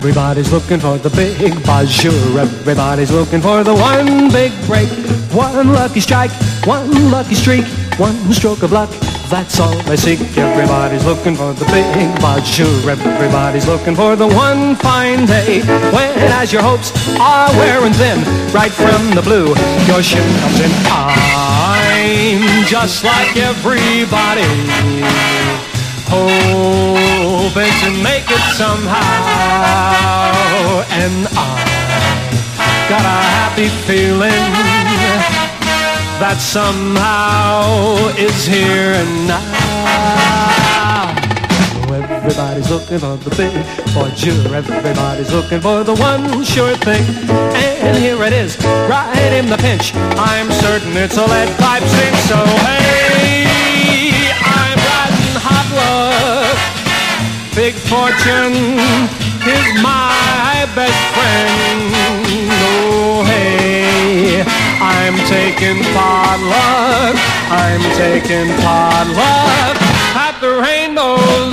Everybody's looking for the big bonjour. Everybody's looking for the one big break. One lucky strike, one lucky streak, one stroke of luck. That's all I seek. Everybody's looking for the big bonjour. Everybody's looking for the one fine day when, as your hopes are wearing thin, right from the blue, your ship comes in. I'm just like everybody, hoping to make it somehow, and I got a happy feeling that somehow is here and now. Everybody's looking for the big bonjour. Everybody's looking for the one sure thing, and here it is, right in the pinch. I'm certain it's a lead pipe sing. So hey, I'm riding hot luck. Big fortune is my best friend. Oh hey, I'm taking potluck. I'm taking potluck at the Rainbow